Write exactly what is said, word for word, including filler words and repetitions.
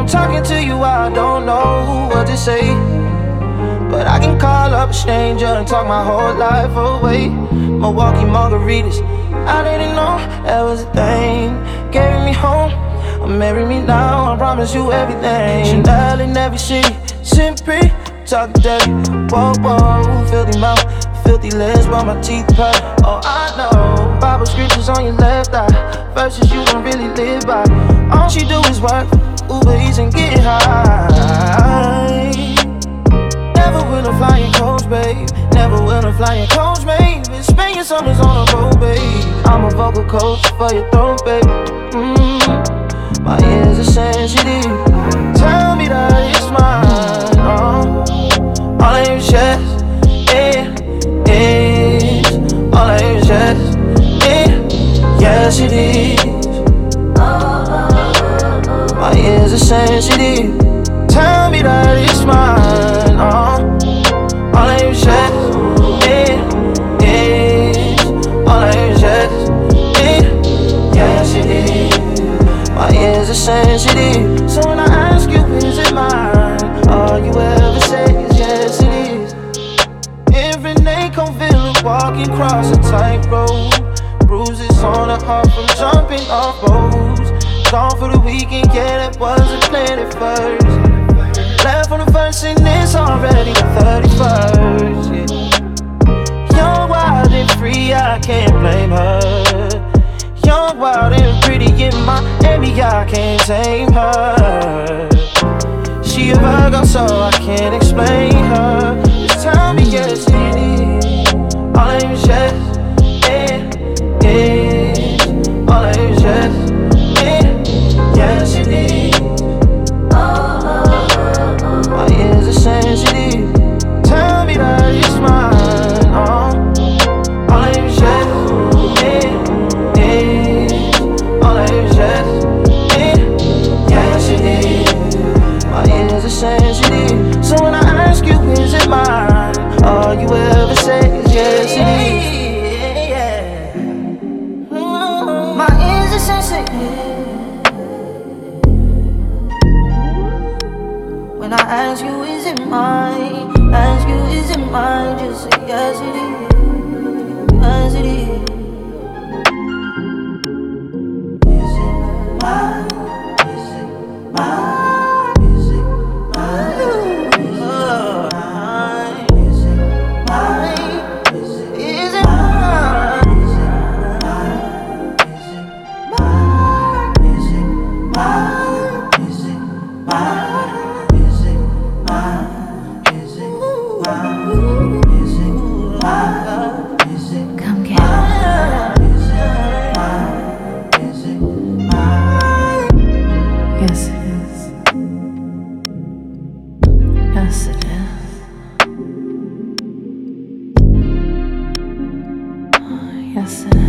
talking to you, I don't know what to say. But I can call up a stranger and talk my whole life away. Milwaukee margaritas, I didn't know that was a thing. Carry me home, or marry me now, I promise you everything. Chanel in every city, Simply, talk dirty. Whoa, whoa, filthy mouth, filthy lips, but my teeth purr. Oh, I know, Bible scriptures on your left eye, verses you don't really live by. All she do is work, Uber Eats and get high. Never will I fly in coach, babe. Never will I fly in coach, babe. Spend your summers on a road, babe. I'm a vocal coach for your throat, babe. Mm, my ears are sensitive. Tell me that it's mine. Oh, all I hear is yes, yeah, yes. All I hear is yes, yeah, yes it is. My ears are sensitive. Tell me that it's mine. Oh, all I hear is yes, yeah, yes. All I hear is yes, yeah, yes it is. My ears are sensitive. So when I ask you, is it mine? All you ever say is yes it is. Every day come feeling walking across a tightrope. Bruises on the heart from jumping off boats. Gone for the weekend, yeah, that wasn't planned at first. Left on the first and it's already the thirty-first, yeah. Young, wild and free, I can't blame her. Young, wild and pretty in Miami, I can't tame her. She a Virgo, so I can't explain her. Just tell me yes it is. All I hear is yes, yeah, yeah. All I hear is yes, yeah, yes it is. My ears are sensitive. Tell me that it's mine. Oh, all I hear is yes, yeah, yeah. All I hear is yes, yeah, yes it is. My ears are sensitive. So when I ask you, is it mine? All you ever say is yes it is. My ears are sensitive. When I ask you, is it mine? Ask you, is it mine? Just say yes it is. Yes it is. Is it mine? Is it mine? Is it mine? Is it mine? Is it mine? Is it mine? Is it mine? Is it mine? Is it mine? Come get it. Yes, it is. Yes, it is. Yes, it is.